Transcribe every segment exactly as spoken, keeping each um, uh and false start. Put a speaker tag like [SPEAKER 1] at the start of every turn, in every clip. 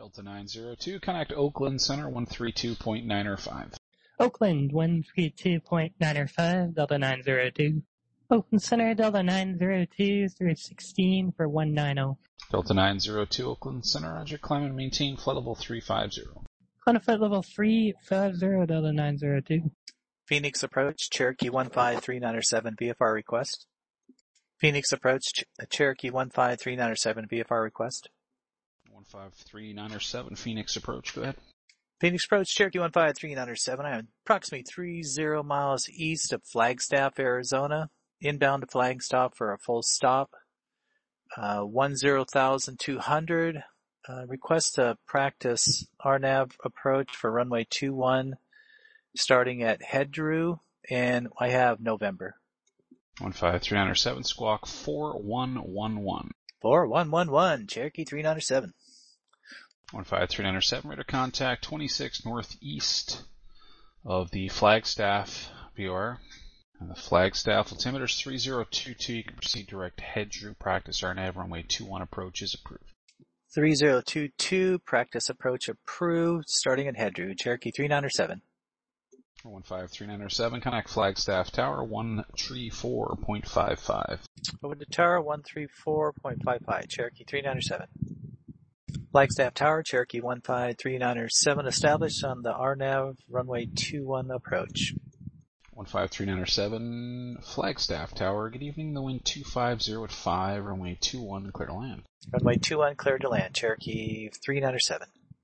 [SPEAKER 1] Delta nine zero two, connect Oakland Center one three two point nine five.
[SPEAKER 2] Oakland one three two point nine five, Delta nine zero two. Oakland Center, Delta nine zero two through sixteen for one ninety.
[SPEAKER 1] Delta nine zero two, Oakland Center, roger, climb and maintain flight level three five zero.
[SPEAKER 2] Climb to flight level three five zero, Delta nine zero two.
[SPEAKER 3] Phoenix approach, Cherokee one five three nine seven, V F R request. Phoenix approach, Ch- Cherokee one five three nine seven, V F R request.
[SPEAKER 1] one five three nine seven, Phoenix approach, go ahead.
[SPEAKER 3] Phoenix approach, Cherokee one five three nine seven. I am approximately three zero miles east of Flagstaff, Arizona. Inbound to Flagstaff for a full stop. Uh, one zero thousand two hundred. Uh, request to practice R NAV approach for runway two one, starting at Hedru, and I have November.
[SPEAKER 1] one five three nine seven, squawk four one one one.
[SPEAKER 3] four one one one, Cherokee three nine seven.
[SPEAKER 1] one five three nine seven, radar contact twenty-six northeast of the Flagstaff V O R. And the Flagstaff altimeter is three zero two two. You can proceed direct Hedru, practice R NAV, runway two one approach is approved.
[SPEAKER 3] three zero two two, practice approach approved, starting at Hedru, Cherokee three nine seven.
[SPEAKER 1] one five three nine seven, connect Flagstaff Tower one three four point five five.
[SPEAKER 3] Over to Tower one three four point five five, Cherokee three nine seven. Flagstaff Tower, Cherokee one five three nine seven, established on the R NAV runway two one approach.
[SPEAKER 1] one five three nine seven, Flagstaff Tower, good evening, the wind two five zero at five, runway two one, clear to land.
[SPEAKER 3] Runway two one, clear to land, Cherokee three nine seven.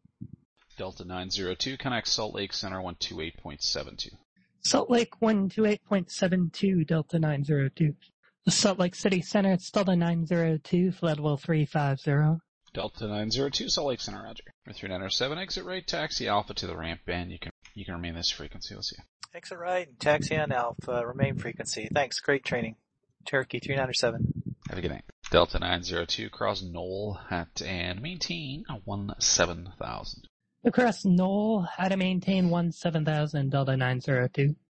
[SPEAKER 1] Delta nine zero two, connect Salt Lake Center one two eight point seven two.
[SPEAKER 2] Salt Lake one two eight point seven two, Delta nine zero two. The Salt Lake City Center, it's Delta nine zero two, flight level three five zero.
[SPEAKER 1] Delta nine zero two, Salt Lake Center, roger. three nine seven, exit right, taxi Alpha to the ramp band. You can you can remain this frequency. We'll see you.
[SPEAKER 3] Exit right, taxi on Alpha, remain frequency. Thanks, great training. Cherokee three nine seven.
[SPEAKER 1] Have a good night. Delta nine zero two, cross Knoll at and maintain one seven thousand.
[SPEAKER 2] Across Knoll, how to maintain one seven thousand, Delta nine zero two.